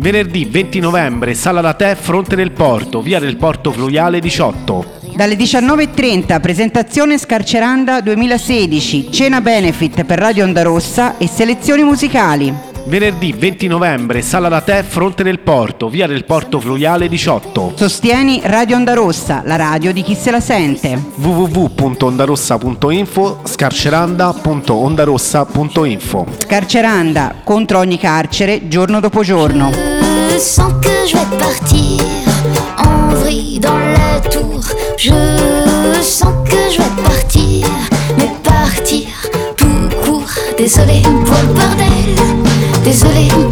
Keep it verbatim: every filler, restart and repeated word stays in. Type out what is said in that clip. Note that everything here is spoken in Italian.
Venerdì venti novembre, Sala da Tè, Fronte del Porto, via del Porto Fluviale diciotto. Dalle diciannove e trenta, presentazione Scarceranda duemilasedici, cena benefit per Radio Onda Rossa e selezioni musicali. Venerdì venti novembre, Sala da Tè, Fronte del Porto, via del Porto Fluviale diciotto. Sostieni Radio Onda Rossa, la radio di chi se la sente. w w w punto ondarossa punto info, scarceranda punto ondarossa punto info. Scarceranda, contro ogni carcere, giorno dopo giorno. Je sens que je vais partir en vrille dans la tour. Je sens que je vais partir, mais partir tout court. Désolé pour le bordel, désolé